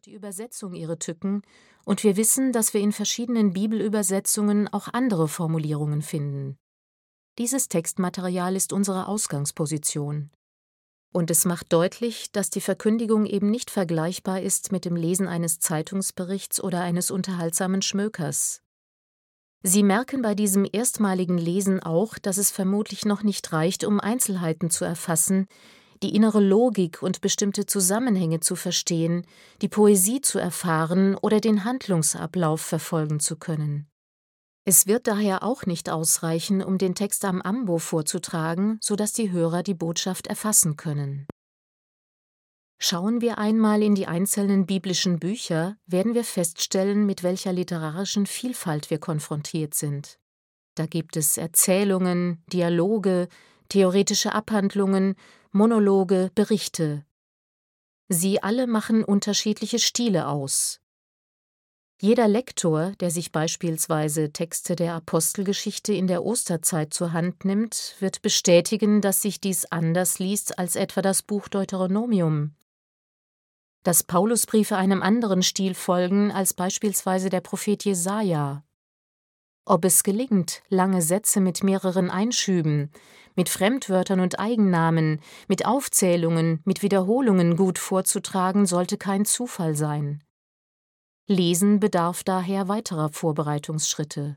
die Übersetzung ihre Tücken, und wir wissen, dass wir in verschiedenen Bibelübersetzungen auch andere Formulierungen finden. Dieses Textmaterial ist unsere Ausgangsposition. Und es macht deutlich, dass die Verkündigung eben nicht vergleichbar ist mit dem Lesen eines Zeitungsberichts oder eines unterhaltsamen Schmökers. Sie merken bei diesem erstmaligen Lesen auch, dass es vermutlich noch nicht reicht, um Einzelheiten zu erfassen, die innere Logik und bestimmte Zusammenhänge zu verstehen, die Poesie zu erfahren oder den Handlungsablauf verfolgen zu können. Es wird daher auch nicht ausreichen, um den Text am Ambo vorzutragen, sodass die Hörer die Botschaft erfassen können. Schauen wir einmal in die einzelnen biblischen Bücher, werden wir feststellen, mit welcher literarischen Vielfalt wir konfrontiert sind. Da gibt es Erzählungen, Dialoge, theoretische Abhandlungen, Monologe, Berichte. Sie alle machen unterschiedliche Stile aus. Jeder Lektor, der sich beispielsweise Texte der Apostelgeschichte in der Osterzeit zur Hand nimmt, wird bestätigen, dass sich dies anders liest als etwa das Buch Deuteronomium. Dass Paulusbriefe einem anderen Stil folgen als beispielsweise der Prophet Jesaja. Ob es gelingt, lange Sätze mit mehreren Einschüben, mit Fremdwörtern und Eigennamen, mit Aufzählungen, mit Wiederholungen gut vorzutragen, sollte kein Zufall sein. Lesen bedarf daher weiterer Vorbereitungsschritte.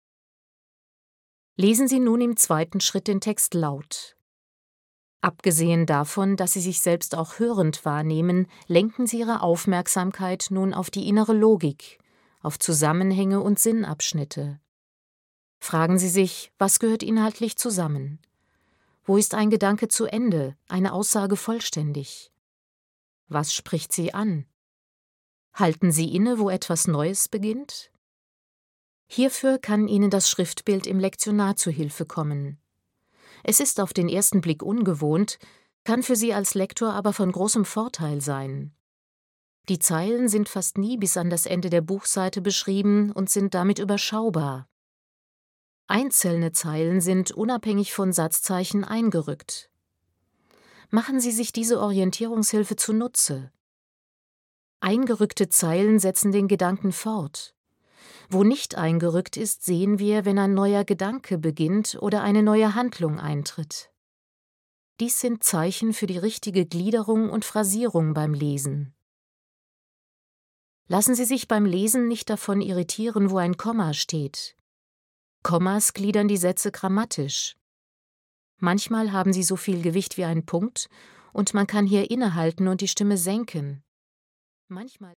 Lesen Sie nun im zweiten Schritt den Text laut. Abgesehen davon, dass Sie sich selbst auch hörend wahrnehmen, lenken Sie Ihre Aufmerksamkeit nun auf die innere Logik, auf Zusammenhänge und Sinnabschnitte. Fragen Sie sich, was gehört inhaltlich zusammen? Wo ist ein Gedanke zu Ende, eine Aussage vollständig? Was spricht sie an? Halten Sie inne, wo etwas Neues beginnt? Hierfür kann Ihnen das Schriftbild im Lektionar zu Hilfe kommen. Es ist auf den ersten Blick ungewohnt, kann für Sie als Lektor aber von großem Vorteil sein. Die Zeilen sind fast nie bis an das Ende der Buchseite beschrieben und sind damit überschaubar. Einzelne Zeilen sind unabhängig von Satzzeichen eingerückt. Machen Sie sich diese Orientierungshilfe zunutze. Eingerückte Zeilen setzen den Gedanken fort. Wo nicht eingerückt ist, sehen wir, wenn ein neuer Gedanke beginnt oder eine neue Handlung eintritt. Dies sind Zeichen für die richtige Gliederung und Phrasierung beim Lesen. Lassen Sie sich beim Lesen nicht davon irritieren, wo ein Komma steht. Kommas gliedern die Sätze grammatisch. Manchmal haben sie so viel Gewicht wie ein Punkt und man kann hier innehalten und die Stimme senken. Manchmal